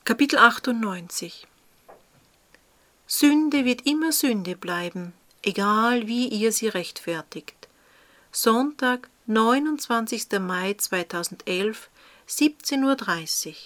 Kapitel 98. Sünde wird immer Sünde bleiben, egal wie ihr sie rechtfertigt. Sonntag, 29. Mai 2011, 17:30 Uhr.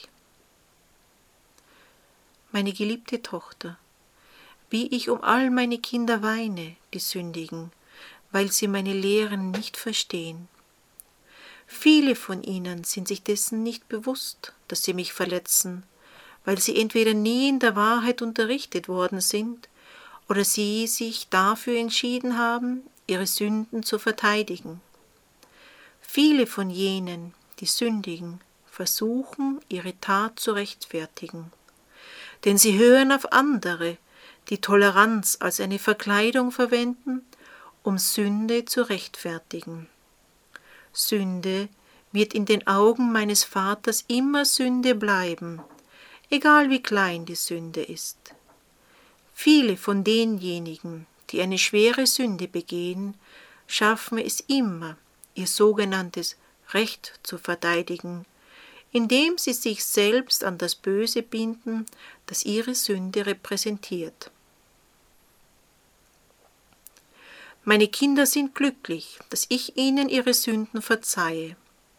Meine geliebte Tochter, wie ich um all meine Kinder weine, die sündigen, weil sie meine Lehren nicht verstehen. Viele von ihnen sind sich dessen nicht bewusst, dass sie mich verletzen, weil sie entweder nie in der Wahrheit unterrichtet worden sind oder sie sich dafür entschieden haben, ihre Sünden zu verteidigen. Viele von jenen, die sündigen, versuchen, ihre Tat zu rechtfertigen, denn sie hören auf andere, die Toleranz als eine Verkleidung verwenden, um Sünde zu rechtfertigen. Sünde wird in den Augen meines Vaters immer Sünde bleiben, egal wie klein die Sünde ist. Viele von denjenigen, die eine schwere Sünde begehen, schaffen es immer, ihr sogenanntes Recht zu verteidigen, indem sie sich selbst an das Böse binden, das ihre Sünde repräsentiert. Meine Kinder sind glücklich, dass ich ihnen ihre Sünden verzeihe.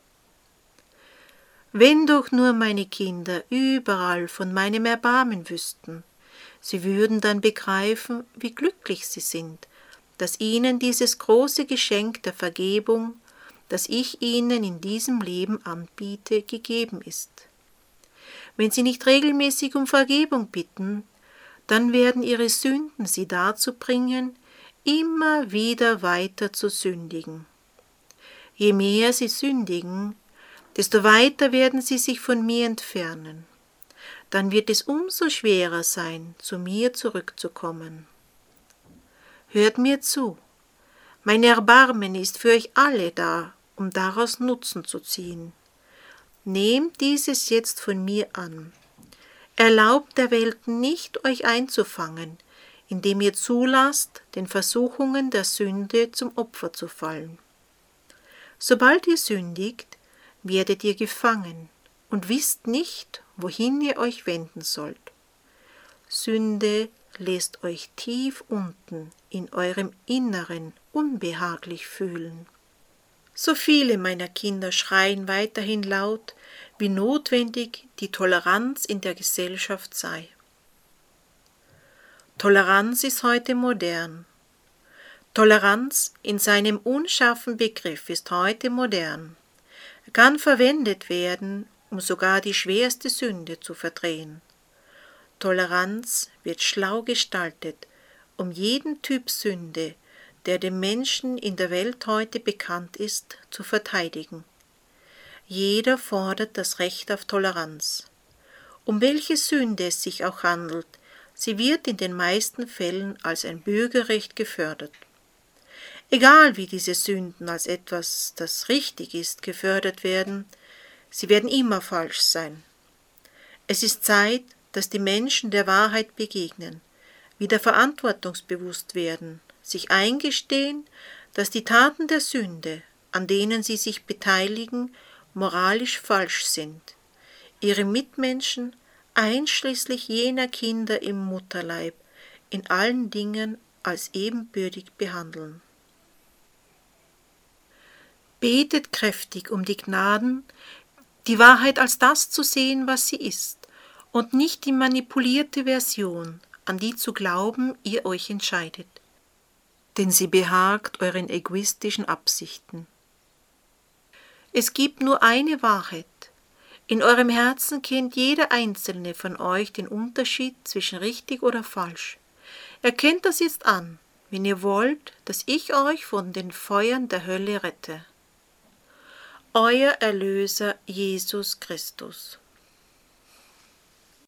Wenn doch nur meine Kinder überall von meinem Erbarmen wüssten, sie würden dann begreifen, wie glücklich sie sind, dass ihnen dieses große Geschenk der Vergebung, das ich ihnen in diesem Leben anbiete, gegeben ist. Wenn sie nicht regelmäßig um Vergebung bitten, dann werden ihre Sünden sie dazu bringen, immer wieder weiter zu sündigen. Je mehr sie sündigen, desto weiter werden sie sich von mir entfernen. Dann wird es umso schwerer sein, zu mir zurückzukommen. Hört mir zu. Mein Erbarmen ist für euch alle da, um daraus Nutzen zu ziehen. Nehmt dieses jetzt von mir an. Erlaubt der Welt nicht, euch einzufangen, indem ihr zulasst, den Versuchungen der Sünde zum Opfer zu fallen. Sobald ihr sündigt, werdet ihr gefangen und wisst nicht, wohin ihr euch wenden sollt. Sünde lässt euch tief unten in eurem Inneren unbehaglich fühlen. So viele meiner Kinder schreien weiterhin laut, wie notwendig die Toleranz in der Gesellschaft sei. Toleranz ist heute modern. Toleranz in seinem unscharfen Begriff ist heute modern. Er kann verwendet werden, um sogar die schwerste Sünde zu verdrehen. Toleranz wird schlau gestaltet, um jeden Typ Sünde, der dem Menschen in der Welt heute bekannt ist, zu verteidigen. Jeder fordert das Recht auf Toleranz. Um welche Sünde es sich auch handelt, sie wird in den meisten Fällen als ein Bürgerrecht gefördert. Egal wie diese Sünden als etwas, das richtig ist, gefördert werden, sie werden immer falsch sein. Es ist Zeit, dass die Menschen der Wahrheit begegnen, wieder verantwortungsbewusst werden, sich eingestehen, dass die Taten der Sünde, an denen sie sich beteiligen, moralisch falsch sind, ihre Mitmenschen, einschließlich jener Kinder im Mutterleib, in allen Dingen als ebenbürtig behandeln. Betet kräftig um die Gnaden, die Wahrheit als das zu sehen, was sie ist, und nicht die manipulierte Version, an die zu glauben ihr euch entscheidet. Denn sie behagt euren egoistischen Absichten. Es gibt nur eine Wahrheit. In eurem Herzen kennt jeder einzelne von euch den Unterschied zwischen richtig oder falsch. Erkennt das jetzt an, wenn ihr wollt, dass ich euch von den Feuern der Hölle rette. Euer Erlöser Jesus Christus.